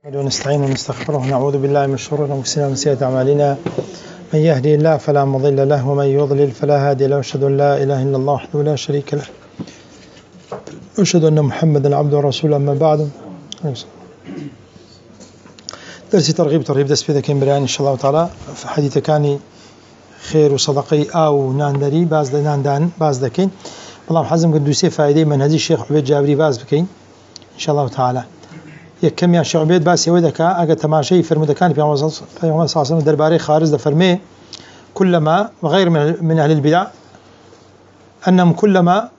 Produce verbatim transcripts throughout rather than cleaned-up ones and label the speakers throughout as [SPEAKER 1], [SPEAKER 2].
[SPEAKER 1] ونستعين ونستغفره ونعوذ بالله من شرور أنفسنا ومن سيئات أعمالنا. من يهدي الله فلا مضل له ومن يضلل فلا هادي له. أشهد أن لا إله إلا الله وحده لا شريك له أشهد أن محمدا عبده ورسوله. أما بعد، درسي ترغيب ترهيب دس بذا كين بريان إن شاء الله تعالى. في حديث كاني خير وصدقي أو ناندري باز ناندان باز دكين. والله حزم قد دوسي فائدة من هذه الشيخ عبيد جابري باز بكين إن شاء الله تعالى. يكم يا شيخ عبيد باس يودك أجا تماشي فرمود كان في عمر صلى الله عليه وسلم درباري خارج دفرمي كلما وغير من أهل البدع أنهم كلما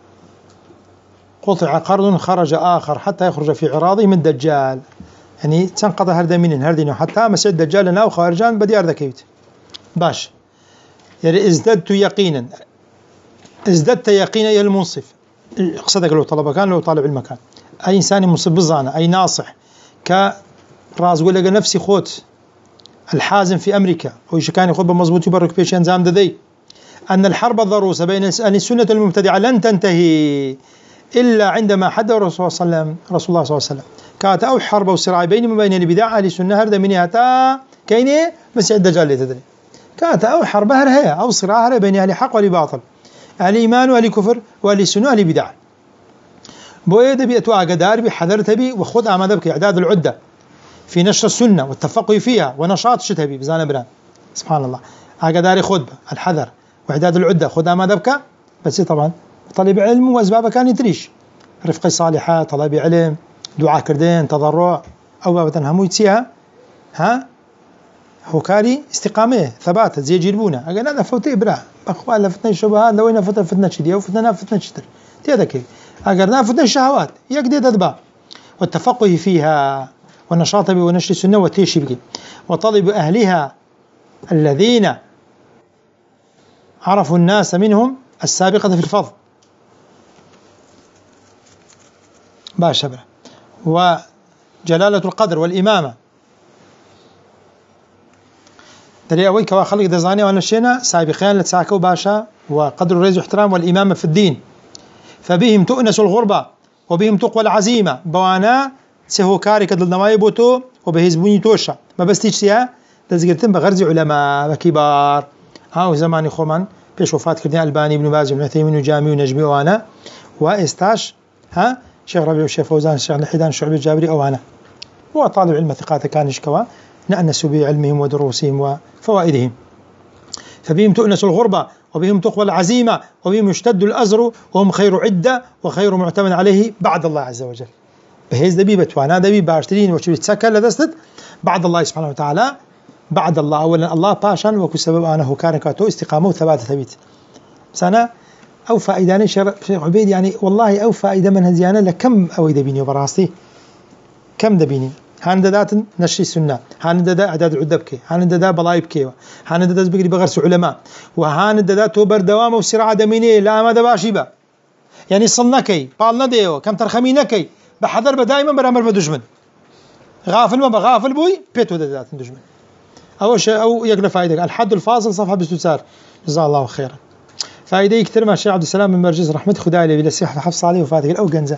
[SPEAKER 1] قطع قرض خرج آخر حتى يخرج في عراضه من الدجال. يعني تنقضى هردا من هردين حتى مسجد الدجال لنا وخارجان بديار ذكيت باش. يعني ازددت يقينا ازددت يقينا يا المنصف. قصدك لو طلب كان لو طالب المكان أي إنسان منصف بالظانة أي ناصح كراز ولا نفسي خوت الحازم في أمريكا وإيش كان يخطب مضبوط يبرك بيش أنزام دذي أن الحرب الضروسة بين أهل السنة المبتدعة لن تنتهي إلا عندما حد الرسول صلى الله عليه وسلم رسول الله صلى الله عليه وسلم كانت أو حرب وصراع بين وبين البدع أهل السنة هردا من هتا كيني مسيح الدجال اللي تدري كانت أو حرب هرها أو صراع هرها بين أهل حق والباطل أهل إيمان وأهل كفر وأهل السنة وأهل بدع. بويه دبي أتوقع قدار بحذر تبي وخذ أعمال بك إعداد العدة في نشر السنة والتفقه فيها ونشاط شتبي بزان بران سبحان الله. قدار خذ الحذر وإعداد العدة خذ أعمال بك بس طبعا طالب علم وأسبابه كان يتريش رفقة صالحة طلب علم دعاء كردين تضرع أو بابا همو يتسيها ها هو كاري استقامة ثبات زي جيربونا أقول هذا فوتي إبراه أخوان لفتنا الشبهات لو إن فتنا فتنا شدية وفتنا فتنا شتر تيدا كيف أقرنا فتنا الشهوات يقدر تدبا والتفقه فيها والنشاط ونشر السنة والتيشي بك وطلب أهلها الذين عرفوا الناس منهم السابقة في الفضل باشا وجلالة القدر والإمامة دري أويك وخلق دزاني وأنا شينا سابقين لتساكوا باشا وقدر الرئيس واحترام والإمامة في الدين فبهم تؤنس الغربة وبهم تقوى العزيمة بوانا سهو كاري كدل نواي بوتو وبهزبوني توشا ما بس تيجسيها تزقرتن بغرز علماء كبار هاو زماني خومن بيش وفاة كردين الباني بن باز بن عثيمين وجامي ونجمي وانا واستاش ها شيخ ربيع والشيخ فوزان الشيخ الحيدان الشعبي الجابري او انا هو طالب علم ثقات كان يشكوا نأنسوا بعلمهم ودروسهم وفوائدهم. فبهم تؤنس الغربة وبهم تقوى العزيمة وبهم يشتد الأزر وهم خير عدة وخير معتمد عليه بعد الله عز وجل. بهيز دبي بتوانا دبي باشترين وشو يتسكر لدستت بعد الله سبحانه وتعالى بعد الله أولا الله باشان وكو سبب أنا هو كان كاتو استقامة وثبات ثبيت. بس أنا أو فائداني شيخ عبيد يعني والله أو فائدة من هزيانة لكم أو دبيني وبراستي كم دبيني هان دادات نشر السنة هان دادا أعداد العدبكي هان دادا بلايب كيوا هان دادا بقري بغرس علماء وهان دادا توبر دوام وسرعة دميني لا ما دباشي با يعني صنكي بالنا ديو كم ترخمينكي بحذر دائما برامر بدجمن غافل ما بغافل بوي بيتو دادات دجمن أو شيء أو يقرأ فائدة الحد الفاصل صفحة بستوسار جزاه الله خيرا. فائدة كثير مع الشيخ عبد السلام من مرجز رحمة خداي لي بالسيح حفص عليه وفاتك أو جنزة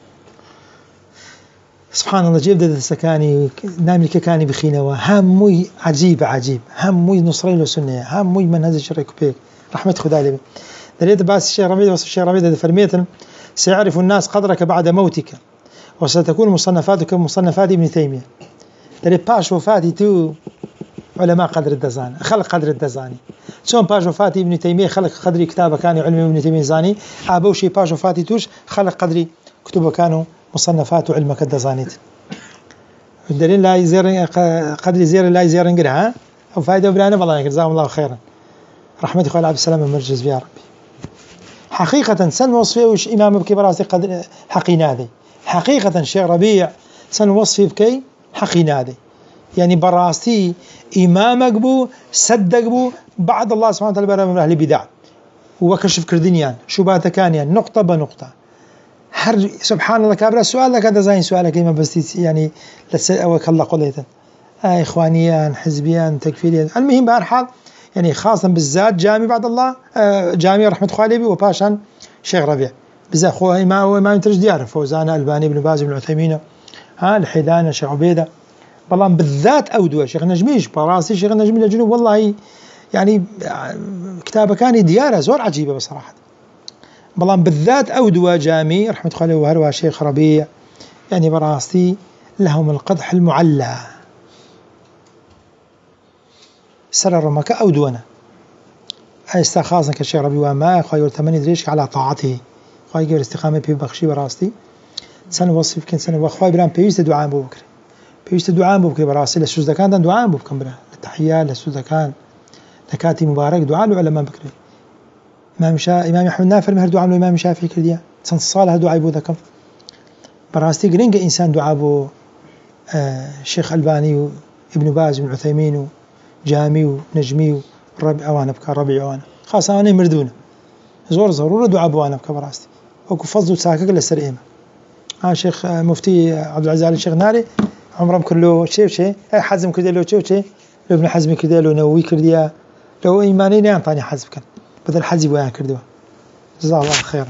[SPEAKER 1] سبحان الله جيب دد السكاني نامي ككاني بخينوا هموي عجيب عجيب هموي نصرين وسنة هموي من هذا الشريك بيك رحمة خداي لي دريت باس الشيخ رميد وصف الشيخ رميد فرميتن سيعرف الناس قدرك بعد موتك وستكون مصنفاتك مصنفات ابن تيمية. دريت باش وفاتي تو علماء قدر الدزاني خلق قدر الدزاني شون باش وفاتي ابن تيمية خلق قدري كتابه كان علم ابن تيمية زاني أبوشي باش وفاتي توش خلق قدري كتبه كانوا مصنفات وعلمك الدزانيت. الدليل لا يزير قدر يزير لا يزير انقرها أو فائدة وبلانا والله جزاهم الله خيرا رحمة خالد عبد السلام من مرجز يا ربي. حقيقة سن وصفه وش إمام بكي براسي قدر حقينا ذي حقيقة شيخ ربيع سن وصفه بكي حقينا ذي يعني براسي إمامك بو صدق بو بعد الله سبحانه وتعالى برا من أهل بدع وكشف كردينيان شبهات كانيان نقطة بنقطة هر سبحان الله كابر السؤال لك هذا زين سؤالك ما بس يعني لسه الله قليتا آه إخوانيان حزبيان تكفيريان المهم بهالحال يعني خاصة بالذات جامي بعد الله آه جامي رحمة خالبي وباشان شيخ ربيع بالذات أخوه ما ما ينترج دياره فوزان الباني بن باز بن عثيمين ها الحيدان الشيخ عبيدة، بلان بالذات أودوة شيخ نجميش براسي شيخ نجمي لجنوب والله يعني كتابة كان ديارة زور عجيبة بصراحة. بلان بالذات أودوة جامي رحمة الله وهروها شيخ ربيع يعني براسي لهم القدح المعلى سر الرمكة أودونا أي استخاصنا كالشيخ ربيع وما خير ثمانية دريشك على طاعته خواهي قبل استقامة في بخشي براستي سنة وصف كن سنة وخواهي برام بيوست دعاء أبو بكر بيوست دعاء أبو بكر براسي للسوزة كان دعاء أبو بكر برا التحية للسوزة كان نكاتي مبارك دعاء العلماء بكري إمام شا إمام أحمد نافر مهر دعاء الإمام الشافعي كرديا سنة صالح دعاء أبو ذكر براستي قرينج إنسان دعاء أبو آه شيخ ألباني وابن باز وابن عثيمين وجامي ونجمي وربيع أوانا بكار ربيع أوانا خاصة أنا مردونه زور ضرورة دعاء أبو أنا بكار براستي وكو فضل ساكك للسرئيمة ها شيخ مفتي عبد العزيز علي الشيخ ناري عمره كله شيء وشيء حزم كده له شيء وشيء لو ابن حزم كده له نووي كرديا لو إيمانين ينطاني حزم كان بدل حزب وياه كردوا جزاه الله خيرا.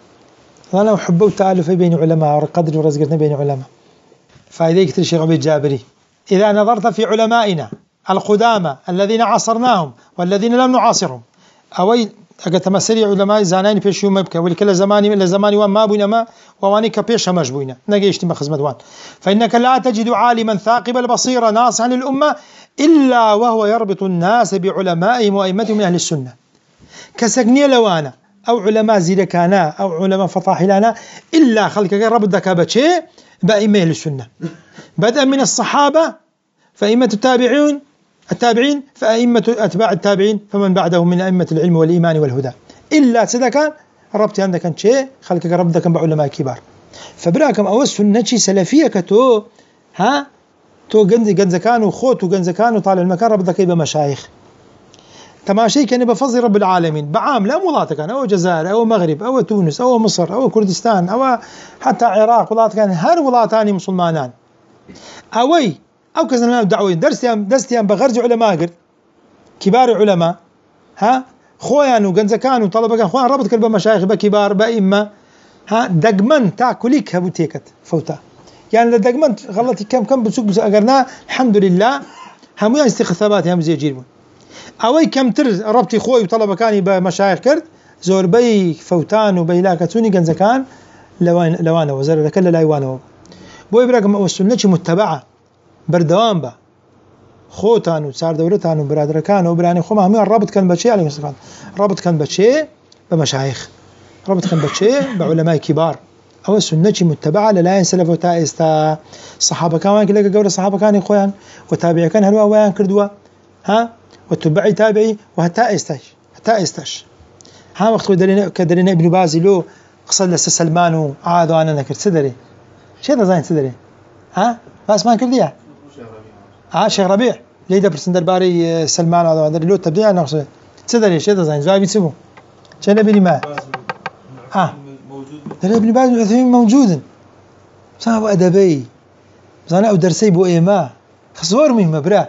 [SPEAKER 1] أنا أحب التألف بين علماء وقدر ورزقنا بين علماء. فإذا يكتر الشيخ عبيد جابري إذا نظرت في علمائنا القدامى الذين عاصرناهم والذين لم نعاصرهم أوي أجتمسري علماء زانين فيش يوم يبكى ولكل زمان إلا زمان وما بينا ما وواني كبيش مش بينا نجيش تما خزمة فإنك لا تجد عالما ثاقب البصيرة ناصحا للأمة إلا وهو يربط الناس بعلمائهم وأئمتهم من أهل السنة كسجني لوانا أو علماء زيدكانا أو علماء فطاحلانا إلا خلق ربط ذكابة بأئمة أهل السنة بدءا من الصحابة فأئمة التابعين التابعين فأئمة أتباع التابعين فمن بعدهم من أئمة العلم والإيمان والهدى إلا سدكان ربطي عندك أنت شيء خلقك ربطك بعلماء كبار فبراكم أو السنة سلفية كتو ها تو جنز جنزكان وخوت وجنزكان وطالع المكان ربطك يبقى مشايخ تماشي كان بفضل رب العالمين بعام لا ملاطة كان أو جزائر أو مغرب أو تونس أو مصر أو كردستان أو حتى عراق ولاط كان هر ولاتاني مسلمانان أوي أو كذا دعوة درستيان درستيان بغرج علماء قرد كبار علماء ها خويان وجنزكان وطلبة كان خوان ربط كلب مشايخ بكبار بأئمة ها دقمن تاكليك هبو تيكت فوتا يعني لدقمن غلطي كم كم بسوق بس أجرنا الحمد لله هم يعني استخفافات هم زي جيرون أوي كم تر ربطي خوي وطلبة كاني بمشايخ كرد زور بي فوتان وبيلاكتوني جنزكان لوان لوانا وزر ذكر لا يوانا بو إبراكم السنة متبعة بردوام با خوتان وصار دولتان وبرادركان وبراني خو هم الرابط كان بشيء عليه الصلاة رابط كان بشيء بمشايخ رابط كان بشيء بعلماء كبار أو السنة متبعة لا ينسلف وتائستا الصحابة كمان كلا جور الصحابة كانوا إخوان وتابعي كان هلوا ويان كردوا ها وتبعي تابعي وهتائستش هتائستش ها وقت كدرنا كدرنا ابن باز له قصد لس سلمان وعاد أنا نكر صدري شيء زين صدري ها بس ما كرديها ها شيخ ربيع ليدا برسندر باري سلمان هذا هذا له تبديع نقص صدري شيء زين زاي بيسمو شنو بني ما ها ده ابن باز العثيمين موجود صاحب أدبي بس أنا أو درسي بو إيما خصور من مبرا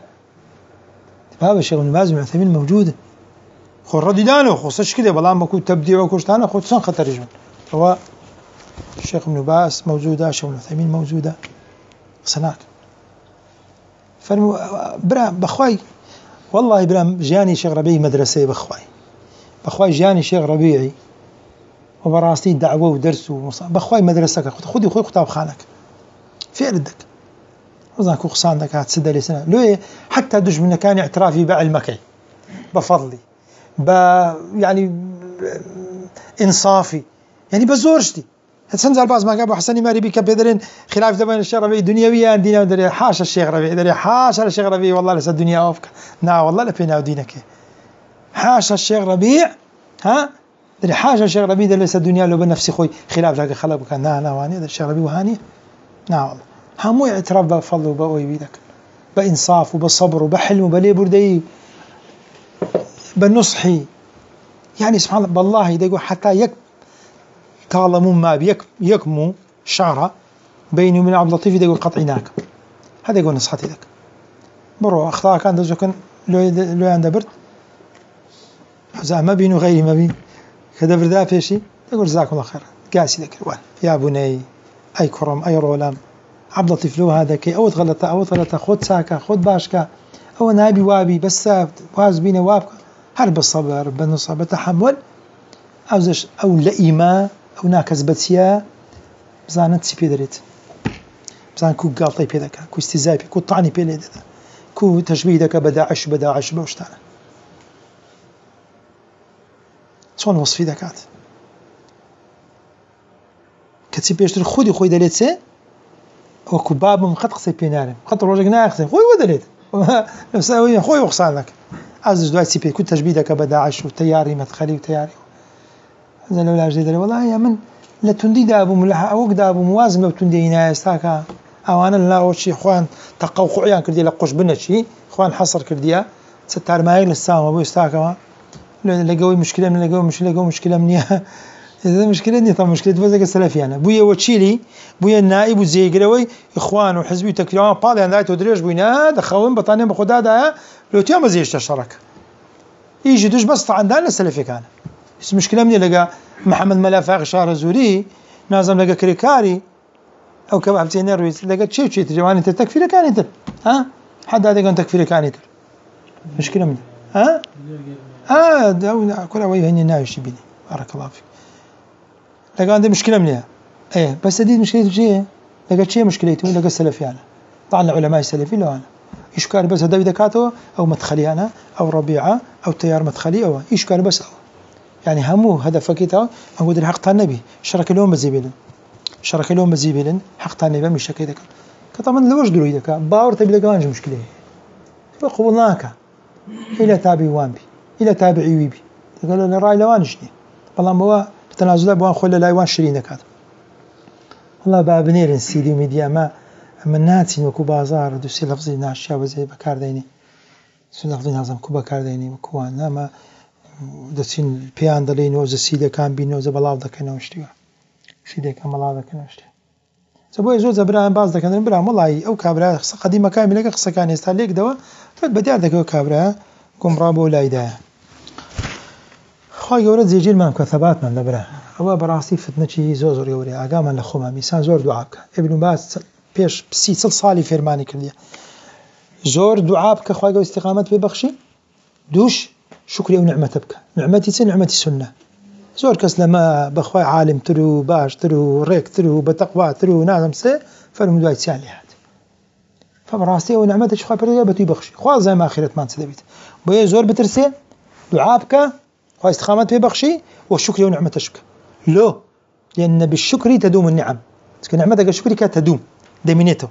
[SPEAKER 1] هذا الشيخ ابن باز العثيمين موجود خو ردي دانو خصش كده بلا ما كنت تبديع وكشتانا خو تصن خطر جون هو الشيخ ابن باز موجودة الشيخ ابن عثيمين موجودة صناعك فرمو برا بخواي والله برا جاني شيخ ربيعي مدرسة بخواي بخواي جاني شيخ ربيعي وبراستي دعوة ودرس ومصاب بخواي مدرسك خذي خذ كتاب خانك في ردك وذاك وخصانك هتسد لي سنة لو حتى دش من كان اعترافي بعلمك بفضلي ب يعني انصافي يعني بزورشتي هتسنزل باز ما قابو حسني ماري بك بدرين خلاف زمان الشيخ ربيعي دنيويا دينا دري حاشا الشيخ ربيعي دري حاشا الشيخ ربيعي والله لسه الدنيا اوفك نا والله لا فينا ودينك حاشا الشيخ ربيع ها دري حاشا الشيخ ربيعي لسه الدنيا لو بنفسي خوي خلاف ذاك خلق كان نا نا واني الشيخ ربيعي وهاني نا والله همو اعتراف بفضل وبقوي بيدك بإنصاف وبصبر وبحلم وبلي بردي بالنصحي يعني سبحان الله بالله يقول حتى يك تعلمون ما بيك يكمو شعره بيني وبين عبد اللطيف يقول قطعناك هذا يقول نصحتي لك برو أخطاء كان دزوكن لو لو عنده برد حزام ما بينه غيري ما بين كذا بردا في شيء يقول جزاكم الله خير قاسي لك الوان يا بني أي كرم أي رولام عبد اللطيف لو هذا كي أو غلطة أو غلطة خد ساكا خد باشكا أو نابي وابي بس واز بينا وابك هل بالصبر بالنصر بالتحمل أو زش أو لئيمة أو ناكز بتيا بزانت سي بيدريت بزان كو قالطي بيدك كو استزاي كو طعني بيدك كو تشبيه بداعش بداعش بوشتانا شلون وصفي دكات كتسي بيشتر خودي خوي دليت سي وكو باب من قد قصي بينارم قد روجك ناخذ خوي ودليت نفسه خوي وخصان لك عزز دواي سي بي كنت تجبيدك بداعش وتياري مدخلي وتياري هذا لو لا جديد والله يا من لا تندي دابو ملح او دابو موازم لو تندي ناس تاكا او انا لا وشي اخوان تقوقعيان كردي لقوش بنشي اخوان حصر كرديا ستار ماي للسام ابو استاكا لقوي مشكله من لقوي مشكله لقوي مشكله من إذا مشكلة ني طب مشكلة بزاق السلفي أنا بويا وتشيلي بويا النائب وزي قروي إخوان وحزبي تكليون بعض يعني ذات ودريج بوينا دخلون بطانية بخدا ده لو تيام زيش الشركة يجي دوش بس عندنا السلفي كان بس مشكلة مني لقى محمد ملافاق شهر زوري نازم لقى كريكاري أو كباب زين رويس لقى شيء شيء تجواني أنت تكفير كان أنت ها حد هذا كان تكفير كان أنت مشكلة مني ها ها ده كل عويه هني نايش بيني بارك الله فيك لقى عندي مشكلة منها ايه بس هذه مشكلته شيء لقى شيء مشكلته لقى السلفي انا طبعا العلماء السلفي لو انا اشكال بس هذا ذكاته او مدخلي انا او ربيعه او تيار مدخلي او اشكال بس أو. يعني همو هدفك كده اقول حق النبي شرك لهم بزيبلن شرك لهم بزيبلن حق النبي مش كده طبعا لو وجدوا يدك باور تبي لقى عنده مشكله فقبلناك الى تابعي وانبي الى تابعي ويبي قال انا راي لوان شني والله ما تنازل بوان خل لا يوان شرينك هذا والله بابنير السيدي ميديا ما من ناتين وكو بازار دوسي لفظي ناشيا وزي بكار ديني سن لفظي نازم كو بكار ديني وكوان ما دسين بيان دلين وز السيدي كان بينو ز بلاو دكنا وشتي سيدي كان بلاو دكنا وشتي سبوي زوز ابراهيم باز دكنا ابراهيم والله او كابرا قديمه كان لك قصه كان يستهلك دوا فبدي دك كابرا كم رابو لا يدا خواهی گەورە جێگیرمان کە ثەباتمان لەبرا ئەوە بەڕاستی فتنەی زۆر زۆر گەورەیە ئاگامان لە خۆمان میسان زۆر دوعا بکە ئیبن باز پێش سی چل ساڵی فێرمانی کردیە زۆر دوعا بکە خواهی گەورە استیقامەت پێ بەخشی دووش شکری ئەو نعمەتە بکە نعمەتی چ نعمەتی سنە زۆر کەس لەمە بەخوای عالمتر و باشتر و ڕێکتر و بەتەقواتر و نازم سێ فەرموو دوای چیان لێ هات فبەڕاستی ئەو نعمەتێکی خوا پەروەردگار بەتوی بەخشی خوا زای ئاخرەتمان چ دەبێت بۆیە زۆر بترسێ دوعا بکە خواهي استقامة في بخشي والشكر ونعمة الشكر لا لأن بالشكر تدوم النعم نعمتك الشكر تدوم دمينته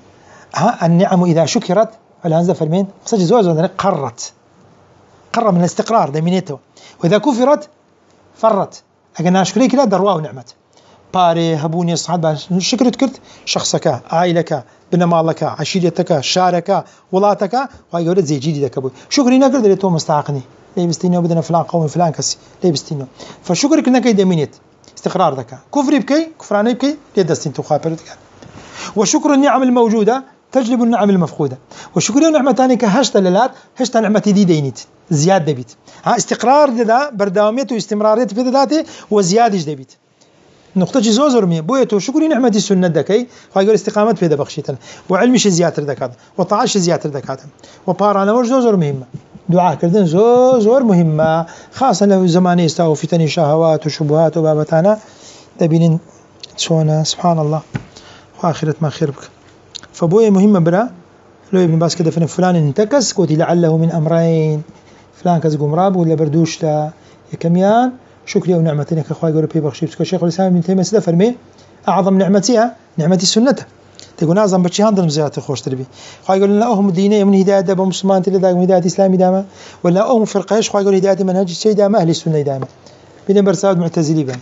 [SPEAKER 1] ها النعم إذا شكرت على هذا فرمين قصدي زوج قرت قرر من الاستقرار دمينته وإذا كفرت فرت أجنا شكرك لا درواه نعمة باري هبوني صعب شكر تكرت شخصك عائلك بنمالك عشيرتك شارك ولاتك وهي جودة زي جديدك أبوي شكري نقدر اللي توم مستعقني ليه بستينه بدنا فلان قوم فلان كسي ليه بستينه فشكرك انك دمينيت استقرار ذكاء كفري بكي كفراني بكي ليه دستين تخابر وشكر النعم الموجوده تجلب النعم المفقوده وشكر النعمه ثاني كهشت للات هشت نعمه دي دينيت زياده دبيت ها استقرار ده برداوميته واستمراريه في ذاته وزياده دبيت نقطه زوزر مي بويتو شكر نعمه السنه دكاي فايقول استقامه في بخشيتنا وعلم شي زياده دكات وطاعش زياده دكات وبارانا ور زوزر مهمه دعاء كردن زور زور مهمة خاصة لو زمان يستوى فتن شهوات وشبهات وبابتانا دبين تشونا سبحان الله وآخرة ما خير بك فبوية مهمة برا لو ابن باز كده فلان انتكس قلت لعله من أمرين فلان كز قمراب ولا بردوش تا يكميان شكري ونعمتين كأخوة يقول بي بخشي بسكو الشيخ الإسلام ابن تيمية سيدا فرمي أعظم نعمتها نعمتي سنته تقول أعظم بشي هندرم زيادة خوش تربي خواهي يقول لنا أهم دينية من هداية دابا مسلمان تلي داقم هداية إسلامي داما ولا أهم فرقايش خواهي يقول هداية منهج الشيء داما أهل السنة داما بين برساود معتزلي باي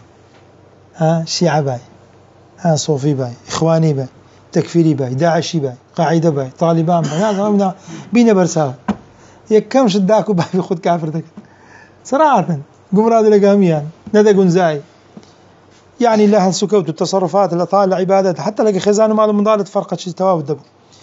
[SPEAKER 1] ها شيعة باي ها صوفي باي إخواني باي تكفيري باي داعشي باي قاعدة باي طالبان باي هذا بين برساود يكم شداكو باي خود كافر دك صراحة قمراد لقاميان ندى قنزاي يعني لها السكوت والتصرفات الأطال العبادات حتى لقى خزانه ماله من ضالة فرقة شيء تواو الدبو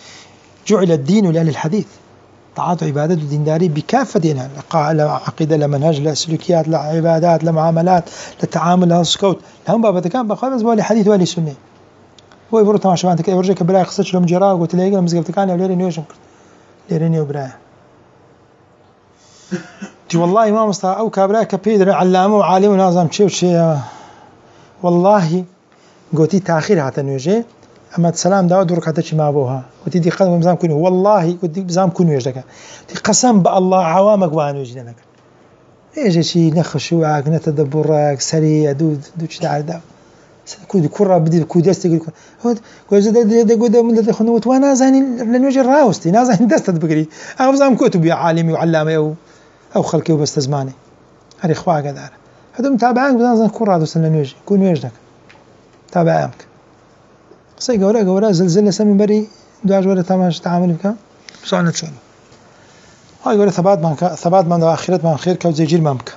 [SPEAKER 1] جعل الدين لأهل الحديث طاعات وعبادات ودينداري بكافة دينها عقيدة لمنهج لسلوكيات لعبادات لمعاملات للتعامل لها السكوت لهم بابا كان بخواه بس بوالي حديث والي سنة هو برو تماشا كذا ورجيك براي خصك لهم جرا قلت له يقول مزقفت كان ليري نيوشن ليري نيو براي تي والله ما مصطفى او كابراي كبيدر علامه وعالم ونظام شيء وشيء والله قلتي تاخير هات نيوجي اما السلام داود درك حتى شي ما ابوها قلتي دي قدم مزام كوني والله قلتي بزام كوني يجدك قسم بالله عوامك وانو جنك ايش شيء نخش وعاك نتدبرك سريع دود دود تعال كود كره بدي كودست يقول هو كوز ده ده ده من ده خنوت وانا زاني لنوجي راوستي نازاني دست بقري او زام كتب يا عالمي وعلامه او او خلقي وبس زماني هذه اخواه قدار هذا متابعين بزان كره هذا سنوجي كون وجهك تابعك سي قورا قورا زلزله سمي بري دواج ولا تماش تعامل بك صانه شنو هاي قورا ثبات ما ثبات ما اخرت ما خير كوز يجي مامك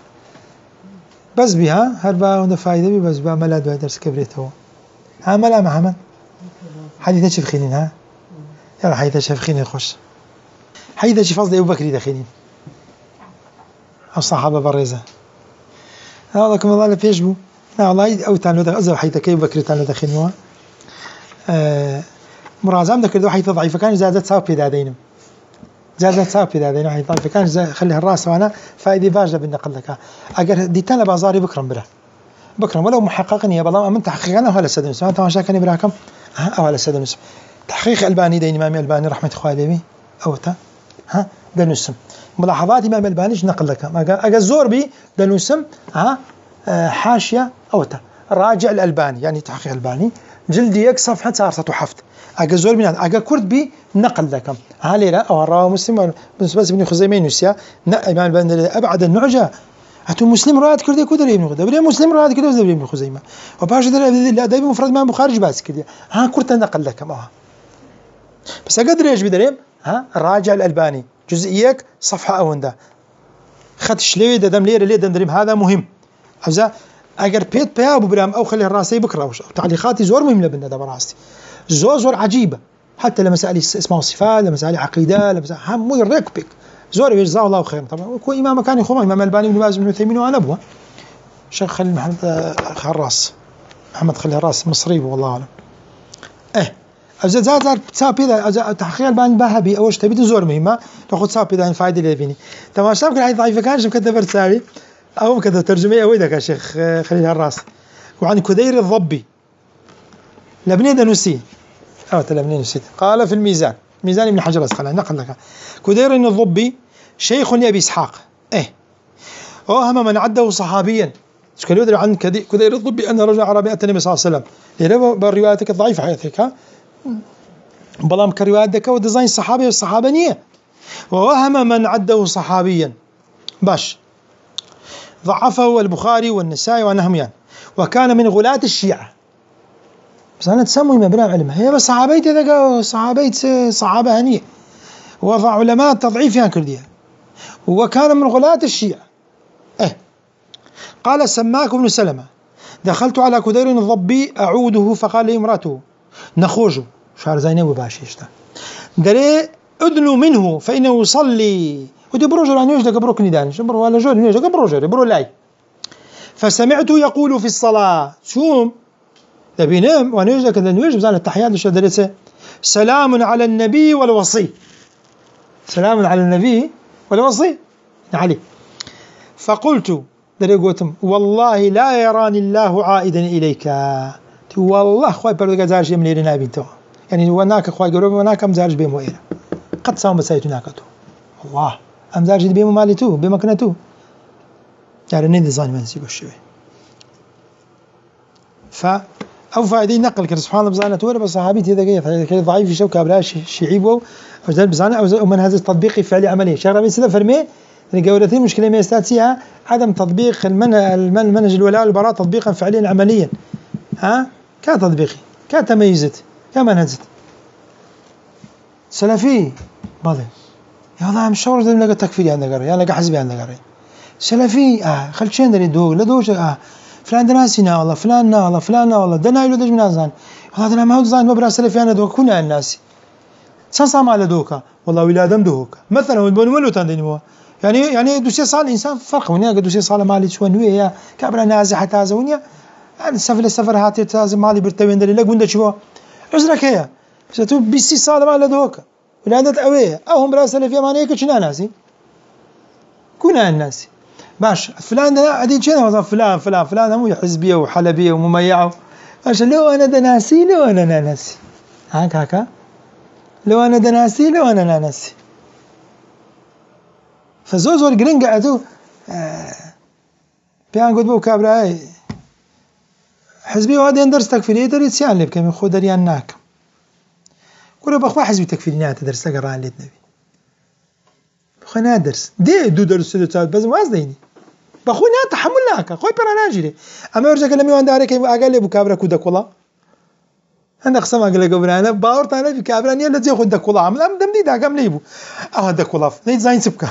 [SPEAKER 1] بس بها هربا عنده فايدة بي بس بها ملا دوا درس كبريته ها ملا محمد حديثة شف خينين ها يلا حديثة شف خينين خوش حديثة شف فصل أبو بكر دخينين أو صحابة بريزة هذا كم الله لفيش بو لا والله أو تانو ده أزل حديثة كي أبو بكر تانو دخينوا آه مرازم ذكر دو حديثة ضعيفة كان زادت ساو بيدادينم زادت ساو بيدادينم حديثة ضعيفة كان خليها الراس وأنا فائدة باجة بالنقل لك أجر دي تلا بازاري بكرم بره بكرم ولو محققني يا بالله من تحقيق أنا ولا سدنس أنت ما شاكني براكم ها أو ولا سدنس تحقيق ألباني ده إمام ألباني رحمة خوالي أو تا ها دنسم ملاحظات إمام ألباني نقل لك أجر زور بي دنسم ها حاشية أو تا راجع الألباني يعني تحقيق ألباني جلدي يك صفحة صارت وحفت أجر زور من أجر كرد بي نقل لكم هالي لا أو رواه مسلم بس بس ابن خزيمة نسيا نا إمام ألباني أبعد النعجة هاتو مسلم رواية كردي كودر ابن خزيمة دبري مسلم رواية كردي وزبري ابن خزيمة وباش در لا دايما مفرد ما بخارج باس كردي ها كرت نقل لكم اه بس أقدر إيش بدريم ها راجع الألباني جزئيك صفحة أوندا خد شلوي دم لير ليه دم هذا مهم أوزا أجر بيت بيا أبو برام أو خلي الراسي بكرة وش تعليقاتي زور مهمة بالنا ده براستي زور زور عجيبة حتى لما سألي اسماء وصفات لما سألي عقيدة لما سألي هم مو يركبك زور جزاه الله خير طبعا وكو إمام كان يخوض إمام الباني بن باز بن عثيمين وأنا أبوه شيخ خليل محمد خراس محمد خليل راس مصري والله أعلم إيه أجا زاد تساب إذا أجا تحقيق الباني بهبي أول شيء تبي زور مهمة تأخذ تساب إذا الفائدة اللي فيني تمام شاب كل حد ضعيف كانش مكتب رسالة أو مكتب ترجمة أو إذا كشيخ خليل الراس وعن كدير الضبي لبني دنوسي أو تلبني نسيت قال في الميزان ميزان ابن حجر الأسقلاني نقل لك كدير الضبي شيخ لأبي إسحاق إيه وهم من عده صحابيا كان يدري عن كدير الضبي أن رجل عربي أتى النبي صلى الله عليه وسلم لأنه بروايتك الضعيفة حياتك بلام كروايتك وديزاين صحابي والصحابانية ووهم من عده صحابيا باش ضعفه البخاري والنسائي ونهميان وكان من غلاة الشيعة بس أنا تسمي ما بلا علم هي بس صحابيت إذا صحابيت صحابة هنية وضع علماء تضعيف يعني كرديها وكان من غلاة الشيعة إيه قال سماك بن سلمة دخلت على كدير الضبي أعوده فقال لي امرأته نخوجه شعر زينب وباشيشتا دري أدنو منه فإنه يصلي ودي بروجر أن يجدك بروكني دانش برو ولا جور يجدك بروجر برو لاي فسمعته يقول في الصلاة شوم ده بينام وأنا يجدك أن يجب زان التحيات وش درسه سلام على النبي والوصي سلام على النبي والوصي علي فقلت دري قلتم والله لا يراني الله عائدا إليك والله خوي بردك زارج من ليرنا بنتو يعني وناك خوي قرب وناك أم زارج بيم وإيرا قد سام بسيت ناكتو الله أم زارج بيم مالتو بمكنتو يعني نيد زاني من سيبو الشوي ف أو فائدين نقل كر سبحان الله بزانة ولا بس صحابيتي إذا جيت هذا كذا ضعيف في شوكة بلا شعيبه أو زاد بزانة أو من هذا التطبيق فعلي عملي شغلة من سيدا فرمي يعني جولتين مشكلة ما يستاتيها عدم تطبيق المنهج الولاء والبراء تطبيقا فعليا عمليا ها كتطبيقي كتميزت كمنهجت سلفي بعدين يا الله مش شورت لنا التكفير عندنا قري يلا حزبي عندنا قري سلفي آه خل شين دري دوغ لا دوش آه فلان دناسينا والله فلان نا والله فلان نا والله دنا يلو دج من أزان هذا أنا ما هو زين مبرا سلفي أنا دوك كنا الناس سنصام على دوكا والله ولادم دوكا مثلا ونبون ولو تندين هو يعني يعني دوسي صال إنسان فرق ونيا قد دوسي صال مالي شو نوية كابرا نازحة تازونيا يعني السفر السفر هاتي تاز مالي برتوين دري لك بنده شو عذرك هي ستو بيسي سالة ما لدوك ولادت أويه أو هم براسل في أمانية كشنا ناسي كنا الناس باش فلان ده عديد شنو مثلا فلان فلان فلان هم حزبية وحلبية ومميعة باش لو أنا دناسي لو أنا ناسي هاك هاكا لو أنا دناسي لو أنا ناسي فزوز والجرين قعدوا آه بيان قد بو كابراي حزبي وهذا يندرس تكفيرية دري تسيان لي بكم خود دريان ناك كل بخوا حزبي تكفيرية تدرس تقرأ لي النبي بخوا درس دي دو درس دو بس ما أصدقني بخوا نا تحمل ناك خوي برا ناجري أما يرجع كلامي وان دارك أقل لي بكابرا كودا كولا أنا قسم أقل لك أنا باور تاني في كابرانية لا تزي خد كولا عمل أم دم دي دا قام ليبو أو هذا كولا نيت زين سبكة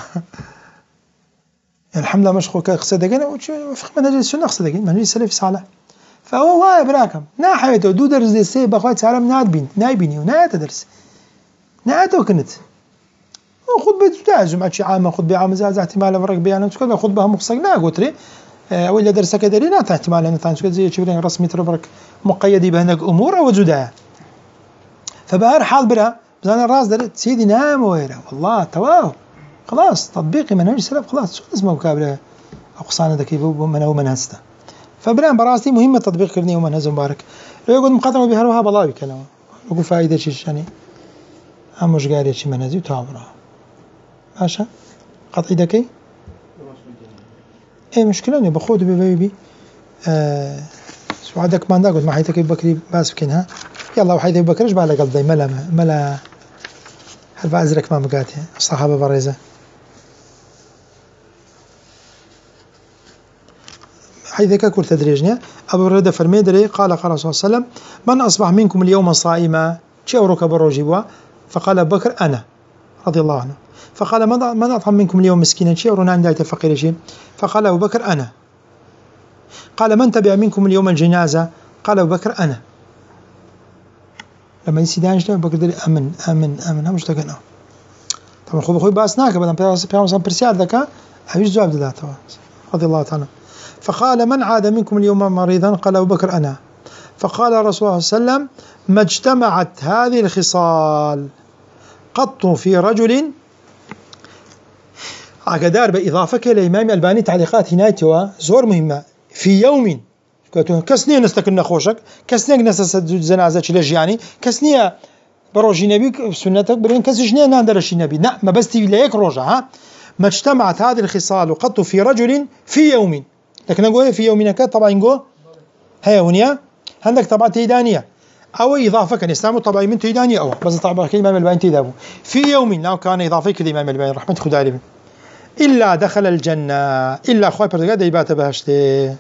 [SPEAKER 1] الحمد لله مش خوك قصدك أنا وش فخ منهج السنة قصدك منهج السلف صالح فهو واي براكم نا حياته دو درس دي سي بخوات سالم ناد بين نايبيني ونا تدرس نا توكنت خطبة تعزم عشي عام خطبة عام زاد احتمال فرق بيان تقول خطبة مخصصة لا قلت لي ولا درس كذا لا احتمال أن تانش زي شغلين رسمي تربرك مقيد بهناك أمور أو جداء فبهر حال برا بزان الراس درت سيدي نام ويره والله تواه خلاص تطبيقي منهج السلف خلاص شو اسمه مقابلة أقصانا ذكي من هو منهجته فبران براسي مهمة تطبيق كرني ومنهج مبارك لو يقول مقدمة بهروها بلاوي كلامه يقول فائدة شيء يعني هم مش قاعد شيء منهجي وتعبره ماشي قطعي ذكي ايه مشكلة اني بخود ببيبي آه سعادك ما نقول ما حيتك بكري باس بكنها يلا وحيد بكرش بالك قلبي ملا ملا هل بعزرك ما مقاتي الصحابة بريزة حيث كل تدريجنا أبو هريرة فرمي دري قال قال الرسول صلى الله عليه وسلم من أصبح منكم اليوم صائما شاورك بروجوا فقال أبو بكر أنا رضي الله عنه فقال من أطعم منكم اليوم مسكينا شاورنا عند آية الفقير شيء فقال أبو بكر أنا قال من تبع منكم اليوم الجنازة قال أبو بكر أنا لما يسيدانش أبو بكر دري أمن أمن أمن هم اشتكنا طبعا خو بخوي باسناك بدنا بيعمل بيعمل برسيال ذكاء أبيش جواب ذاته رضي الله تعالى فقال من عاد منكم اليوم مريضا قال أبو بكر أنا فقال الرسول صلى الله عليه وسلم ما اجتمعت هذه الخصال قط في رجل عقدار بإضافة لإمام الباني تعليقات هنايتها زور مهمة في يوم كسنية نستكن خوشك كسنية نسس زنازة ليش يعني كسنية بروجي نبي سنتك برين كسجنية ناندرش النبي لا ما بس تبي ليك روجة ها ما اجتمعت هذه الخصال قط في رجل في يوم لكن نقول في يومنا كذا طبعا نقول هي ونيا عندك طبعا تيدانية أو إضافة كان يستعمل طبعا من تيدانية أو بس طبعا كلمة الباني تيدابو في يوم لو كان إضافة كلمة الباني رحمة خدا عليه إلا دخل الجنة إلا أخوي برتقال يبات بهشته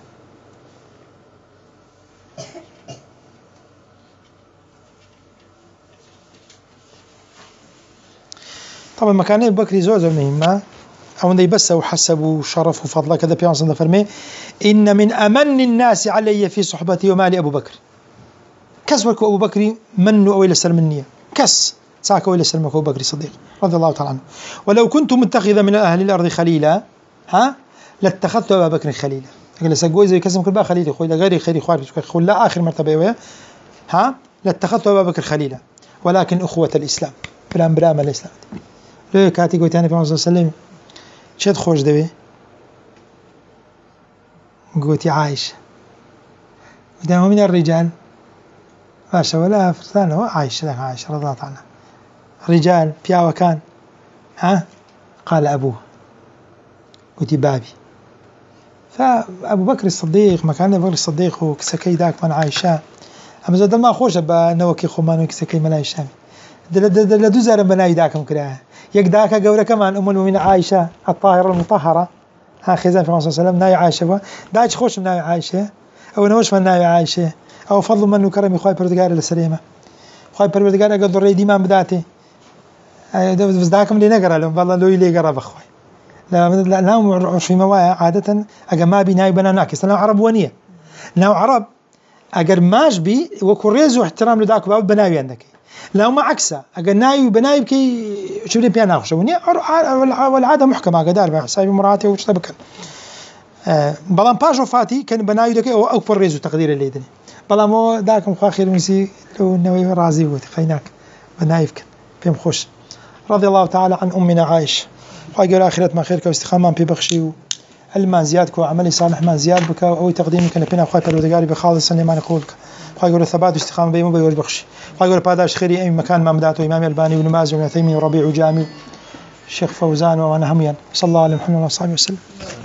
[SPEAKER 1] طبعا مكان أبو بكر زوج مهمة أو أن يبسوا وحسبوا شرف وفضل كذا بيان صلى فرمي إن من أمن الناس علي في صحبتي ومالي أبو بكر كسبك أبو بكر من أو إلى سلمنية كس ساك أو إلى سلمك أبو بكر صديق رضي الله تعالى عنه ولو كنت متخذا من أهل الأرض خليلا ها لاتخذت أبا بكر خليلا أقول سجوي زي كسم كل بقى خليلي خوي غيري خيري خوارج خل لا آخر مرتبة ويا ها لاتخذت أبا بكر خليلا ولكن أخوة الإسلام برام برام الإسلام ليه كاتي قلت أنا في الله وسلم شد خوش دبي قلت عايش ودام من الرجال ماشى ولا فرسان هو عايش لك عايش رضي الله عنه رجال بيا وكان ها قال أبوه قلت بابي فأبو بكر الصديق مكان أبو بكر الصديق وكسكي داك من عايشة أما زاد ما خوش بنوكي خمان وكسكي ملاي شامي دل دل دل دوزار بناي داك مكره يك داك جورة كمان أم المؤمنين عائشة الطاهرة المطهرة ها خزان في الرسول صلى الله عليه وسلم ناي عائشة داش خوش من ناي عائشة أو نوش من ناي عائشة أو فضل من وكرم إخوي بردقار السليمة إخوي بردقار أقدر ريدي ما بداته بس داكم اللي نقرأ لهم والله لو يلي قرأ بخوي لا لا لا في موايا عادة أجا ما بي ناي بنا ناكس لا عرب ونية لا عرب أجر ماش بي وكوريز واحترام لذاك باب بناوي عندك لا ما عكسه أجر ناي وبناي كي شو بدي بيانا خشوا ونية والعادة محكمة قدار بحسابي مراتي وش تبكن بلان باجو فاتي كان بناوي ذاك أو أكبر ريزو تقدير اللي يدني بەڵام ئەوە داکەم خوا خێر نووسی لەوەی ڕازی بووت خەیناک بە نایفکن پێم خۆش. رضي الله تعالى عن أمنا عائشة خوا گەورە ئاخرەتمان خێر کە استیقامان پێ بەخشی و علمان زیاد کە و عملی صالحمان زیاد بکە و ئەوەی تەقدیمی کە لە پێناو خوای پەروەردگاری بە خاڵص نێمانی قبول بکە. خوا گەورە ثبات و استیقامە بە ئێمە بە بەخشی. خوا گەورە پاداش خێری ئەم مەکانمان بدات و ئیمامی ئەلبانی و نماز و ابن تەیمیە و ڕەبیع و جامی و شيخ فوزان وأنا هميان صلى الله عليه محمد وصحبه وسلم.